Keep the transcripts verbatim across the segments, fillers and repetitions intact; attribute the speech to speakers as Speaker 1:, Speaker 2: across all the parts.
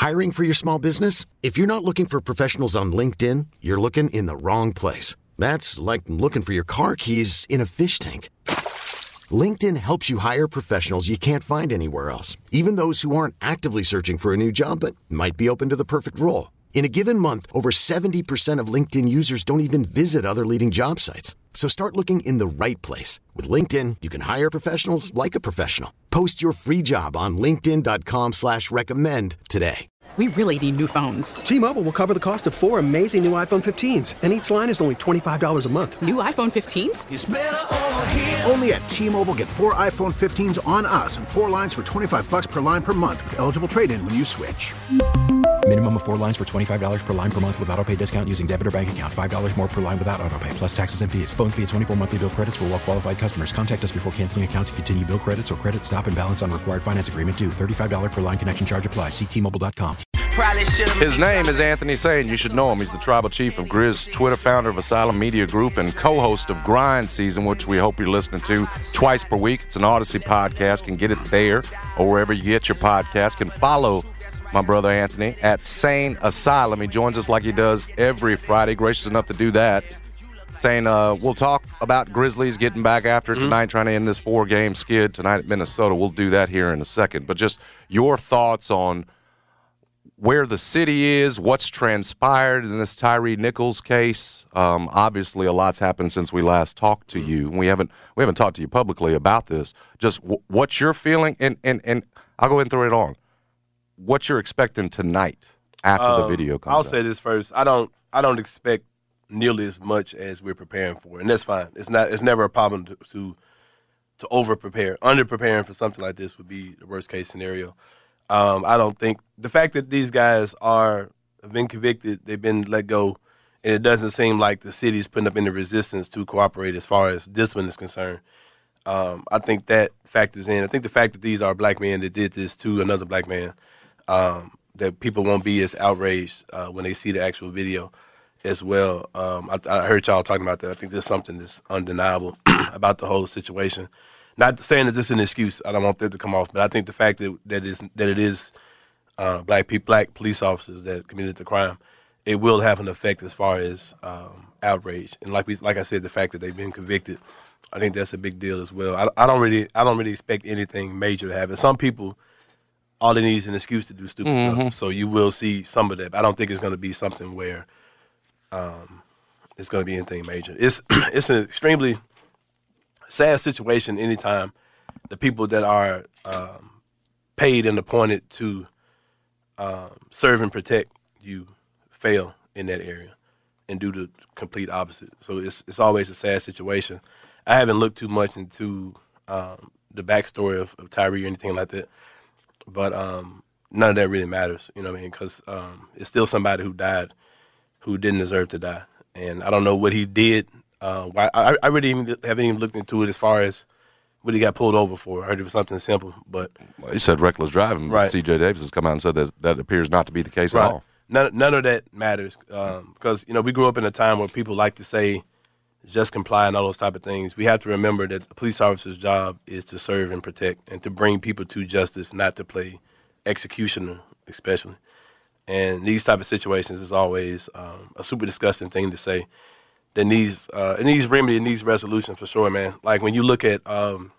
Speaker 1: Hiring for your small business? If you're not looking for professionals on LinkedIn, you're looking in the wrong place. That's like looking for your car keys in a fish tank. LinkedIn helps you hire professionals you can't find anywhere else, even those who aren't actively searching for a new job but might be open to the perfect role. In a given month, over seventy percent of LinkedIn users don't even visit other leading job sites. So start looking in the right place. With LinkedIn, you can hire professionals like a professional. Post your free job on linkedin dot com slash recommend today.
Speaker 2: We really need new phones.
Speaker 3: T-Mobile will cover the cost of four amazing new iPhone fifteens, and each line is only twenty-five dollars a month.
Speaker 2: New iPhone fifteens?
Speaker 4: It's better over here.
Speaker 5: Only at T-Mobile, get four iPhone fifteens on us and four lines for twenty-five dollars per line per month with eligible trade-in when you switch.
Speaker 6: Minimum of four lines for twenty-five dollars per line per month with autopay discount using debit or bank account. five dollars more per line without autopay, plus taxes and fees. Phone fee at twenty-four monthly bill credits for well-qualified customers. Contact us before canceling account to continue bill credits or credit stop and balance on required finance agreement due. thirty-five dollars per line connection charge applies. See T Mobile dot com.
Speaker 7: His name is Anthony Sane. You should know him. He's the tribal chief of Grizz, Twitter founder of Asylum Media Group, and co-host of Grind Season, which we hope you're listening to twice per week. It's an Odyssey podcast. Can get it there or wherever you get your podcast. Can follow my brother Anthony at Sane Asylum. He joins us like he does every Friday. Gracious enough to do that. Saying uh, we'll talk about Grizzlies getting back after it tonight, mm-hmm. trying to end this four-game skid tonight at Minnesota. We'll do that here in a second. But just your thoughts on where the city is, what's transpired in this Tyree Nichols case. Um, obviously, a lot's happened since we last talked to you. We haven't we haven't talked to you publicly about this. Just w- what you're feeling, and, and, and I'll go ahead and throw it on. What you're expecting tonight after um, the video comes
Speaker 8: I'll
Speaker 7: out.
Speaker 8: say this first. I don't I don't expect nearly as much as we're preparing for, and that's fine. It's not. It's never a problem to to, to over prepare. Under preparing for something like this would be the worst case scenario. Um, I don't think the fact that these guys are have been convicted, they've been let go, and it doesn't seem like the city's putting up any resistance to cooperate as far as discipline is concerned. Um, I think that factors in. I think the fact that these are black men that did this to another black man, um, that people won't be as outraged uh, when they see the actual video as well. Um, I, I heard y'all talking about that. I think there's something that's undeniable about the whole situation. Not saying that this is an excuse. I don't want that to come off, but I think the fact that that is that it is uh, black people, black police officers that committed the crime, it will have an effect as far as um, outrage. And like we, like I said, the fact that they've been convicted, I think that's a big deal as well. I, I don't really, I don't really expect anything major to happen. Some people, all they need is an excuse to do stupid mm-hmm. stuff. So you will see some of that. But I don't think it's going to be something where um, it's going to be anything major. It's it's an extremely sad situation anytime the people that are um, paid and appointed to um, serve and protect you fail in that area and do the complete opposite. So it's it's always a sad situation. I haven't looked too much into um, the backstory of, of Tyree or anything like that, but um, none of that really matters, you know what I mean, because um, it's still somebody who died who didn't deserve to die. And I don't know what he did. Uh, why, I, I really even haven't even looked into it as far as what he got pulled over for. I heard it was something simple, but
Speaker 7: well, he said reckless driving.
Speaker 8: Right.
Speaker 7: C J Davis has come out and said that that appears not to be the case
Speaker 8: right.
Speaker 7: at all.
Speaker 8: None, none of that matters um, because you know we grew up in a time where people like to say just comply and all those type of things. We have to remember that a police officer's job is to serve and protect and to bring people to justice, not to play executioner, especially. And these type of situations is always um, a super disgusting thing to say. That needs uh, it needs remedy, it needs resolution for sure, man. Like when you look at, um,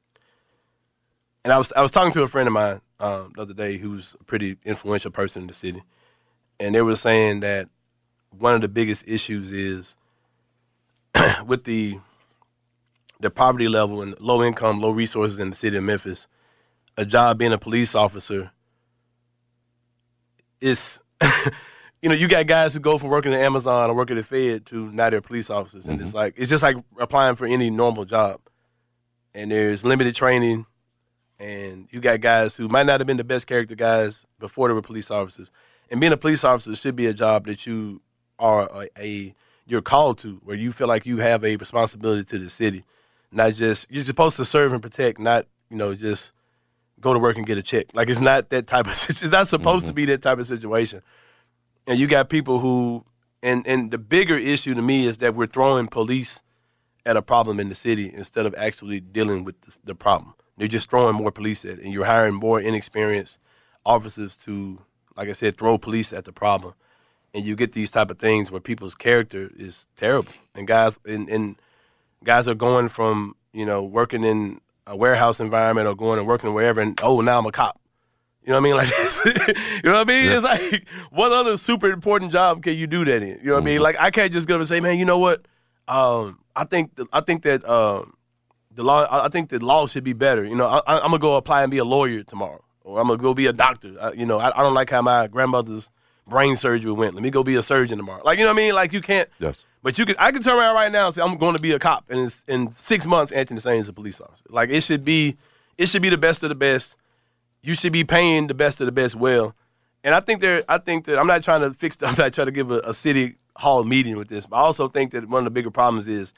Speaker 8: and I was I was talking to a friend of mine um, the other day who's a pretty influential person in the city, and they were saying that one of the biggest issues is with the the poverty level and low income, low resources in the city of Memphis, a job being a police officer is. You know, you got guys who go from working at Amazon or working at Fed to now they're police officers. And mm-hmm. it's like it's just like applying for any normal job. And there's limited training. And you got guys who might not have been the best character guys before they were police officers. And being a police officer should be a job that you are a, a you're called to, where you feel like you have a responsibility to the city. Not just you're supposed to serve and protect, not, you know, just go to work and get a check. Like it's not that type of it's not supposed mm-hmm. to be that type of situation. And you got people who, and, and the bigger issue to me is that we're throwing police at a problem in the city instead of actually dealing with the, the problem. They're just throwing more police at it, and you're hiring more inexperienced officers to like I said, throw police at the problem. And you get these type of things where people's character is terrible. And guys and, and guys are going from, you know, working in a warehouse environment or going and working wherever, and, oh, now I'm a cop. You know what I mean? Like this. You know what I mean? Yeah. It's like, what other super important job can you do that in? You know what mm-hmm. I mean? Like, I can't just get up and say, man, you know what? Um, I think th- I think that um, the law. I think that law should be better. You know, I, I'm gonna go apply and be a lawyer tomorrow, or I'm gonna go be a doctor. I, you know, I, I don't like how my grandmother's brain surgery went. Let me go be a surgeon tomorrow. Like, you know what I mean? Like, you can't.
Speaker 7: Yes.
Speaker 8: But you could. I can turn around right now and say I'm going to be a cop, and in, in six months, Anthony Sane is a police officer. Like, it should be. It should be the best of the best. You should be paying the best of the best well. And I think there. I think that I'm not trying to fix. I'm not trying to give a, a city hall meeting with this, but I also think that one of the bigger problems is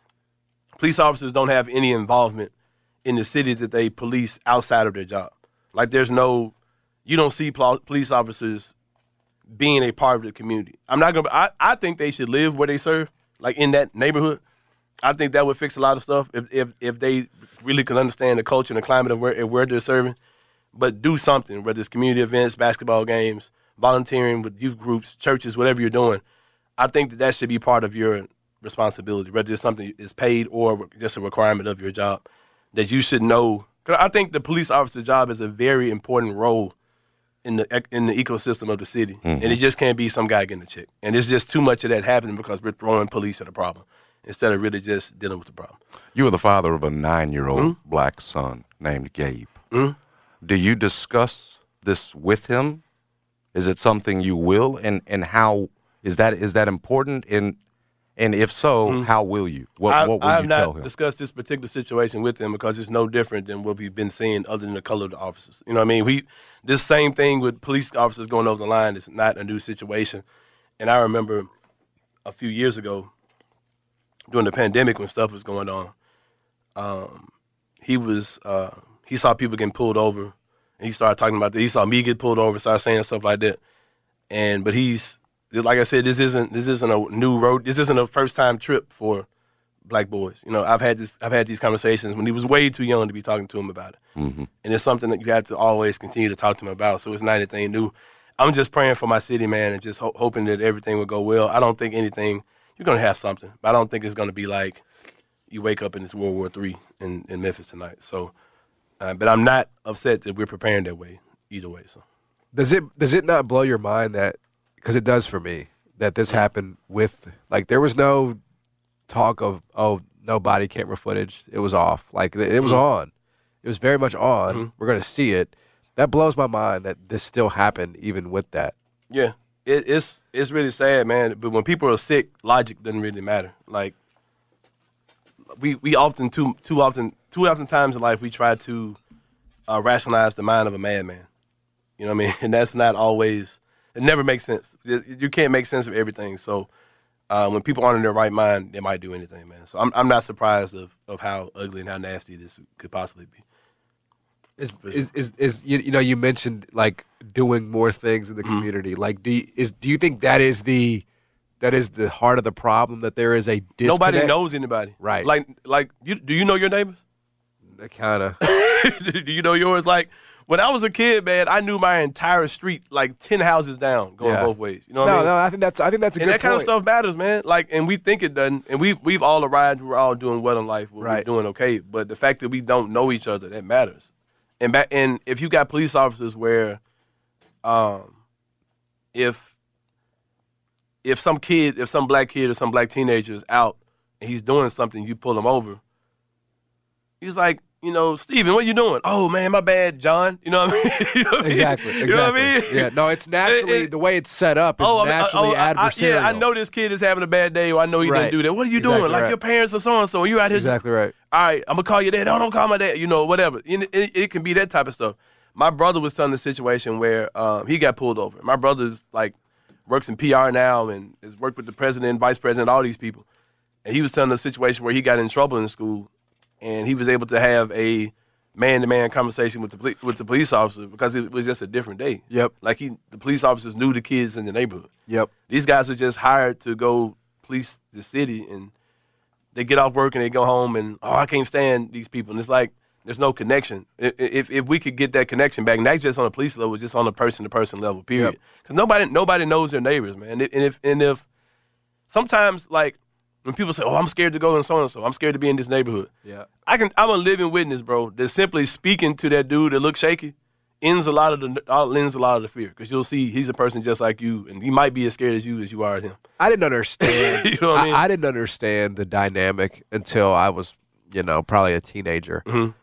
Speaker 8: police officers don't have any involvement in the cities that they police outside of their job. Like, there's no, you don't see pl- police officers being a part of the community. I'm not gonna. I, I think they should live where they serve, like in that neighborhood. I think that would fix a lot of stuff if if, if they really could understand the culture and the climate of where of where they're serving. But do something, whether it's community events, basketball games, volunteering with youth groups, churches, whatever you're doing. I think that that should be part of your responsibility, whether it's something is paid or just a requirement of your job, that you should know. Because I think the police officer job is a very important role in the in the ecosystem of the city, mm-hmm. and it just can't be some guy getting a check. And it's just too much of that happening because we're throwing police at a problem instead of really just dealing with the problem.
Speaker 7: You are the father of a nine-year-old
Speaker 8: mm-hmm.
Speaker 7: black son named Gabe.
Speaker 8: Mm-hmm.
Speaker 7: Do you discuss this with him? Is it something you will, and and how is that is that important? And and if so, mm-hmm. how will you? What,
Speaker 8: I,
Speaker 7: what will
Speaker 8: I have
Speaker 7: you
Speaker 8: not
Speaker 7: tell him?
Speaker 8: discussed this particular situation with him because it's no different than what we've been seeing other than the color of the officers. You know what I mean? We this same thing with police officers going over the line is not a new situation. And I remember a few years ago during the pandemic when stuff was going on, um, he was uh, he saw people getting pulled over, and he started talking about that. He saw me get pulled over, started saying stuff like that. And but he's like I said, this isn't this isn't a new road. This isn't a first time trip for black boys. You know, I've had this I've had these conversations when he was way too young to be talking to him about it.
Speaker 7: Mm-hmm.
Speaker 8: And it's something that you have to always continue to talk to him about. So it's not anything new. I'm just praying for my city, man, and just ho- hoping that everything will go well. I don't think anything. You're gonna have something, but I don't think it's gonna be like you wake up and it's World War Three in, in Memphis tonight. So, uh, but I'm not upset that we're preparing that way either way. So,
Speaker 4: does it does it not blow your mind that, because it does for me, that this happened with, like, there was no talk of, oh, no body camera footage. It was off. Like, it was mm-hmm. on. It was very much on. Mm-hmm. We're gonna see it. That blows my mind that this still happened even with that.
Speaker 8: Yeah. It, it's it's really sad, man. But when people are sick, logic doesn't really matter. Like we we often too too often too often times in life we try to uh, rationalize the mind of a madman. You know what I mean? And that's not always. It never makes sense. You can't make sense of everything. So uh, when people aren't in their right mind, they might do anything, man. So I'm I'm not surprised of, of how ugly and how nasty this could possibly be.
Speaker 4: Is, is is is you, you know you mentioned like doing more things in the
Speaker 8: mm-hmm.
Speaker 4: community. Like, do you, is do you think that is the that is the heart of the problem, that there is a disconnect?
Speaker 8: Nobody knows anybody,
Speaker 4: right?
Speaker 8: Like like you do you know your neighbors?
Speaker 4: Kind of.
Speaker 8: Do you know yours? Like when I was a kid, man, I knew my entire street, like ten houses down, going
Speaker 4: yeah.
Speaker 8: both ways. You know what
Speaker 4: no,
Speaker 8: I mean?
Speaker 4: No, I think that's I think that's a
Speaker 8: and
Speaker 4: good
Speaker 8: that kind
Speaker 4: point.
Speaker 8: of stuff matters, man. Like, and we think it doesn't, and we we've all arrived. We're all doing well in life. We're
Speaker 4: right.
Speaker 8: doing okay, but the fact that we don't know each other, that matters. And back, and if you got police officers where, um, if if some kid, if some black kid or some black teenager is out and he's doing something, you pull him over. He's like, you know, Steven, what are you doing? Oh man, my bad, John. You know what I mean? You know what
Speaker 4: exactly.
Speaker 8: I mean?
Speaker 4: Exactly.
Speaker 8: You know what I mean?
Speaker 4: Yeah. No, it's naturally
Speaker 8: it, it,
Speaker 4: the way it's set up is
Speaker 8: oh,
Speaker 4: naturally
Speaker 8: oh, I,
Speaker 4: adversarial.
Speaker 8: I, yeah, I know this kid is having a bad day, or I know he
Speaker 4: right.
Speaker 8: didn't do that. What are you
Speaker 4: exactly
Speaker 8: doing? Like
Speaker 4: right.
Speaker 8: your parents or so and so. You out here?
Speaker 4: Exactly right.
Speaker 8: All right, I'm gonna call your dad. No, don't call my dad. You know, whatever. It, it, it can be that type of stuff. My brother was telling the situation where um, he got pulled over. My brother's like works in P R now and has worked with the president, vice president, all these people. And he was telling the situation where he got in trouble in school, and he was able to have a man-to-man conversation with the poli- with the police officer because it was just a different day.
Speaker 4: Yep.
Speaker 8: Like he, the police officers knew the kids in the neighborhood.
Speaker 4: Yep.
Speaker 8: These guys are just hired to go police the city, and they get off work and they go home and, oh, I can't stand these people. And it's like, There's no connection. If, if if we could get that connection back, not just on a police level, just on a person-to-person level, period. Because yep. nobody nobody knows their neighbors, man. And if and if sometimes, like, when people say, "Oh, I'm scared to go and so and so," I'm scared to be in this neighborhood.
Speaker 4: Yeah,
Speaker 8: I can. I'm a living witness, bro. That simply speaking to that dude that looks shaky ends a lot of the ends a lot of the fear, because you'll see he's a person just like you, and he might be as scared as you as you are of him.
Speaker 4: I didn't understand.
Speaker 8: You know what I mean?
Speaker 4: I, I didn't understand the dynamic until I was, you know, probably a teenager.
Speaker 8: Mm-hmm.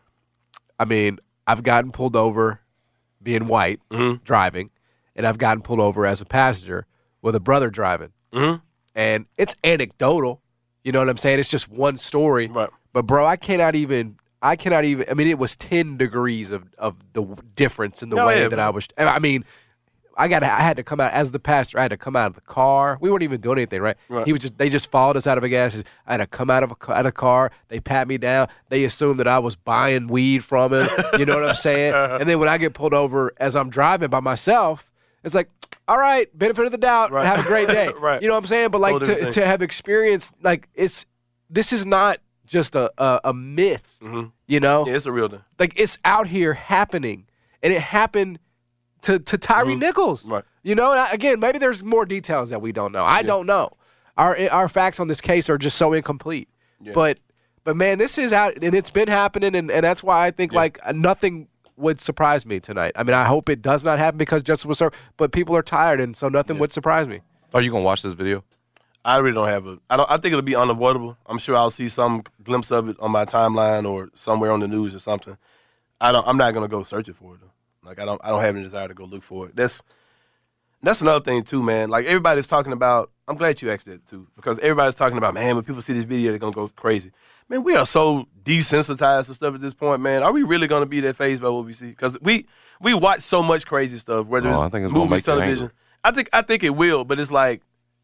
Speaker 4: I mean, I've gotten pulled over being white,
Speaker 8: mm-hmm.
Speaker 4: driving, and I've gotten pulled over as a passenger with a brother driving.
Speaker 8: Mm-hmm.
Speaker 4: And it's anecdotal. You know what I'm saying? It's just one story.
Speaker 8: Right.
Speaker 4: But, bro, I cannot even – I cannot even – I mean, it was ten degrees of, of the difference in the
Speaker 8: no,
Speaker 4: way
Speaker 8: yeah,
Speaker 4: that I was – I mean – I got. I had to come out as the pastor. I had to come out of the car. We weren't even doing anything, right?
Speaker 8: right.
Speaker 4: He was just. They just followed us out of a gas station. I had to come out of a, out of the car. They pat me down. They assumed that I was buying weed from him. You know what I'm saying? And then when I get pulled over as I'm driving by myself, it's like, all right, benefit of the doubt.
Speaker 8: Right.
Speaker 4: Have a great day.
Speaker 8: Right.
Speaker 4: You know what I'm saying? But like to, to have experienced, like it's this is not just a a, a myth.
Speaker 8: Mm-hmm.
Speaker 4: You know?
Speaker 8: Yeah, it's a real thing.
Speaker 4: Like it's out here happening, and it happened to to Tyree
Speaker 8: mm-hmm.
Speaker 4: Nichols.
Speaker 8: Right.
Speaker 4: You know, and I, again, maybe there's more details that we don't know. I
Speaker 8: yeah.
Speaker 4: don't know. Our our facts on this case are just so incomplete.
Speaker 8: Yeah.
Speaker 4: But but man, this is out, and it's been happening, and, and that's why I think
Speaker 8: yeah.
Speaker 4: like nothing would surprise me tonight. I mean, I hope it does not happen because justice was served. But people are tired, and so nothing
Speaker 8: yeah.
Speaker 4: would surprise me.
Speaker 7: Are you gonna watch this video?
Speaker 8: I really don't have a. I don't. I think it'll be unavoidable. I'm sure I'll see some glimpse of it on my timeline or somewhere on the news or something. I don't. I'm not gonna go searching for it though. Like I don't. I don't have any desire to go look for it. That's. That's another thing too, man. Like everybody's talking about. I'm glad you asked that too, because everybody's talking about, man, when people see this video, they're gonna go crazy. Man, we are so desensitized to stuff at this point, man. Are we really gonna be that fazed by what we see? Because we we watch so much crazy stuff, whether
Speaker 7: oh,
Speaker 8: it's,
Speaker 7: I think it's gonna
Speaker 8: movies,
Speaker 7: make you
Speaker 8: television.
Speaker 7: angry.
Speaker 8: I think I think it will, but it's like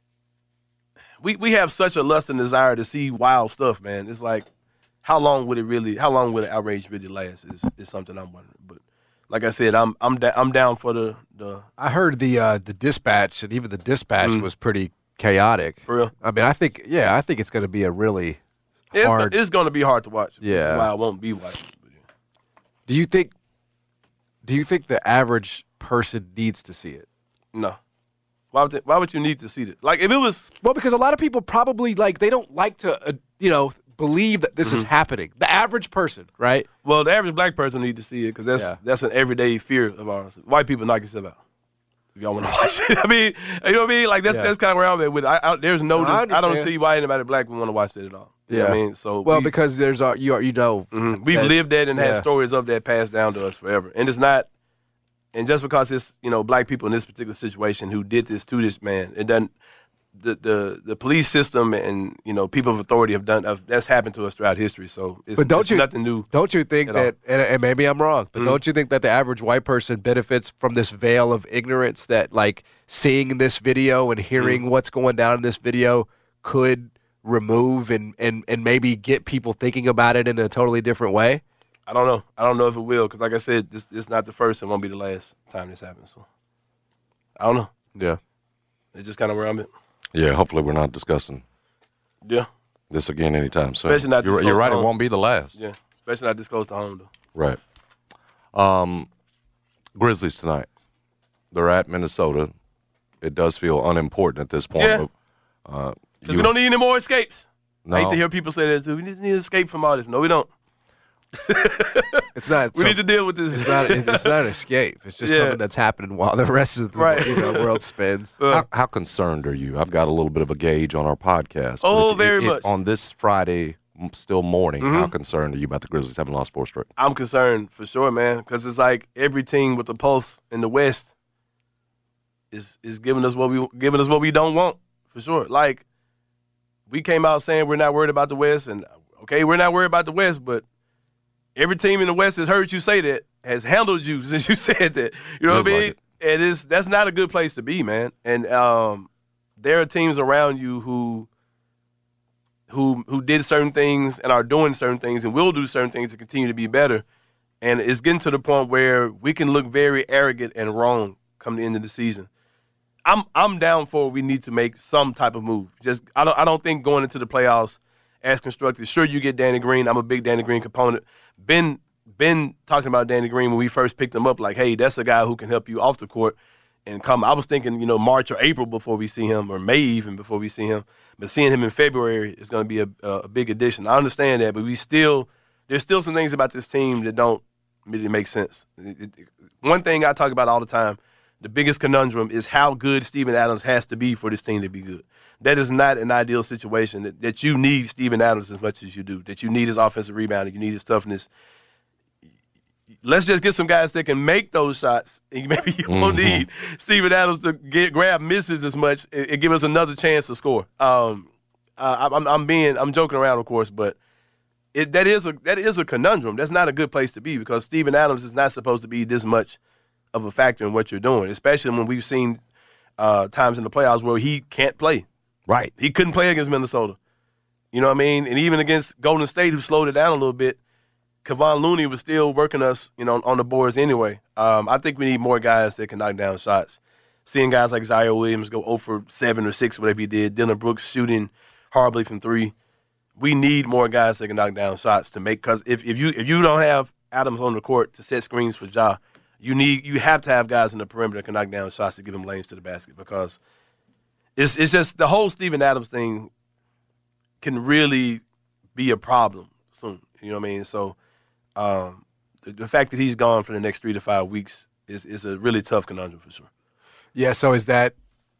Speaker 8: we we have such a lust and desire to see wild stuff, man. It's like how long would it really? How long would the outrage really last? Is is something I'm wondering, but. Like I said, I'm I'm da- I'm down for the, the
Speaker 4: I heard the uh, the dispatch, and even the dispatch
Speaker 8: mm.
Speaker 4: was pretty chaotic.
Speaker 8: For real?
Speaker 4: I mean, I think yeah, I think it's going to be a really
Speaker 8: it's
Speaker 4: hard.
Speaker 8: Go, it's going to be hard to watch.
Speaker 4: Yeah,
Speaker 8: which is why I won't be watching. But yeah.
Speaker 4: Do you think? Do you think the average person needs to see it?
Speaker 8: No. Why would they, Why would you need to see it? Like if it was
Speaker 4: well, because a lot of people probably like they don't like to uh, you know believe that this
Speaker 8: mm-hmm.
Speaker 4: is happening. The average person, right?
Speaker 8: Well, the average black person need to see it because that's
Speaker 4: yeah.
Speaker 8: that's an everyday fear of ours. White people knock yourself out if y'all want to watch it. I mean, you know what I mean? Like that's
Speaker 4: yeah.
Speaker 8: that's kind of where I'm at with it. I, I, there's no,
Speaker 4: no I,
Speaker 8: I don't see why anybody black would want to watch it at all. You
Speaker 4: yeah,
Speaker 8: know what I mean, so
Speaker 4: well
Speaker 8: we,
Speaker 4: because there's uh, you are, you know
Speaker 8: mm-hmm. we've lived that and
Speaker 4: yeah.
Speaker 8: had stories of that passed down to us forever, and it's not. And just because it's you know black people in this particular situation who did this to this man, it doesn't. The, the the police system and you know people of authority have done have, that's happened to us throughout history. So it's,
Speaker 4: but don't
Speaker 8: it's
Speaker 4: you,
Speaker 8: nothing new.
Speaker 4: Don't you think that? And, and maybe I'm wrong, but mm-hmm. don't you think that the average white person benefits from this veil of ignorance that like seeing this video and hearing mm-hmm. what's going down in this video could remove and, and, and maybe get people thinking about it in a totally different way?
Speaker 8: I don't know. I don't know if it will because, like I said, this it's not the first and won't be the last time this happens. So I don't know.
Speaker 4: Yeah,
Speaker 8: it's just kind of where I'm at.
Speaker 7: Yeah, hopefully we're not discussing
Speaker 8: yeah.
Speaker 7: this again anytime soon.
Speaker 8: Especially not this
Speaker 7: you're,
Speaker 8: close
Speaker 7: you're right,
Speaker 8: to
Speaker 7: it
Speaker 8: home.
Speaker 7: won't be the last.
Speaker 8: Yeah, especially not this close to home, though.
Speaker 7: Right. Um, Grizzlies tonight. They're at Minnesota. It does feel unimportant at this point.
Speaker 8: Yeah.
Speaker 7: Because uh,
Speaker 8: we don't need any more escapes.
Speaker 7: No.
Speaker 8: I hate to hear people say that, too. We need, need to escape from all this. No, we don't.
Speaker 4: It's not.
Speaker 8: we
Speaker 4: so,
Speaker 8: need to deal with this.
Speaker 4: It's not. It's not an escape. It's just
Speaker 8: yeah.
Speaker 4: something that's happening while the rest of the
Speaker 8: right.
Speaker 4: you know, world spins.
Speaker 8: Uh,
Speaker 7: how, how concerned are you? I've got a little bit of a gauge on our podcast.
Speaker 8: Oh,
Speaker 7: if,
Speaker 8: very
Speaker 7: if,
Speaker 8: much.
Speaker 7: On this Friday, still morning,
Speaker 8: mm-hmm.
Speaker 7: how concerned are you about the Grizzlies having lost four straight?
Speaker 8: I'm concerned for sure, man, because it's like every team with a pulse in the West is is giving us what we giving us what we don't want for sure. Like we came out saying we're not worried about the West, and okay, we're not worried about the West, but every team in the West has heard you say that, has handled you since you said that. You know
Speaker 7: Feels
Speaker 8: what I mean?
Speaker 7: like
Speaker 8: and it's that's not a good place to be, man. And um, there are teams around you who who who did certain things and are doing certain things and will do certain things to continue to be better. And it's getting to the point where we can look very arrogant and wrong come the end of the season. I'm I'm down for we need to make some type of move. Just I don't I don't think going into the playoffs as constructed. Sure, you get Danny Green. I'm a big Danny Green component. Been been talking about Danny Green when we first picked him up, like, hey, that's a guy who can help you off the court and come. I was thinking, you know, March or April before we see him, or May even before we see him. But seeing him in February is going to be a, a big addition. I understand that, but we still there's still some things about this team that don't really make sense. It, it, one thing I talk about all the time, the biggest conundrum is how good Steven Adams has to be for this team to be good. That is not an ideal situation, that, that you need Steven Adams as much as you do, that you need his offensive rebounding, you need his toughness. Let's just get some guys that can make those shots, and maybe you won't
Speaker 7: Mm-hmm.
Speaker 8: need Steven Adams to get grab misses as much and, and give us another chance to score. Um, uh, I'm, I'm being, I'm joking around, of course, but it, that is a that is a conundrum. That's not a good place to be, because Steven Adams is not supposed to be this much of a factor in what you're doing, especially when we've seen uh, times in the playoffs where he can't play.
Speaker 7: Right.
Speaker 8: He couldn't play against Minnesota. You know what I mean? And even against Golden State, who slowed it down a little bit, Kevon Looney was still working us, you know, on the boards anyway. Um, I think we need more guys that can knock down shots. Seeing guys like Zaire Williams go zero for seven or six, whatever he did, Dylan Brooks shooting horribly from three. We need more guys that can knock down shots to make, because if, if you if you don't have Adams on the court to set screens for Ja, you need you have to have guys in the perimeter that can knock down shots to give him lanes to the basket, because it's it's just the whole Steven Adams thing can really be a problem soon. You know what I mean? So um, the, the fact that he's gone for the next three to five weeks is is a really tough conundrum for sure.
Speaker 4: Yeah, so is that,